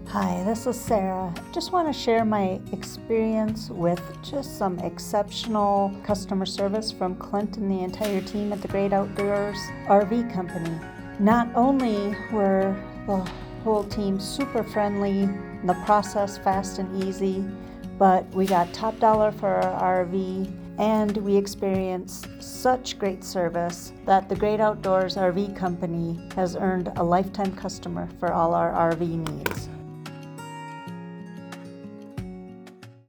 Hi, this is Sarah. Just want to share my experience with just some exceptional customer service from Clint and the entire team at the Great Outdoors RV Company. Not only were the whole team super friendly, the process fast and easy, but we got top dollar for our RV and we experienced such great service that the Great Outdoors RV Company has earned a lifetime customer for all our RV needs.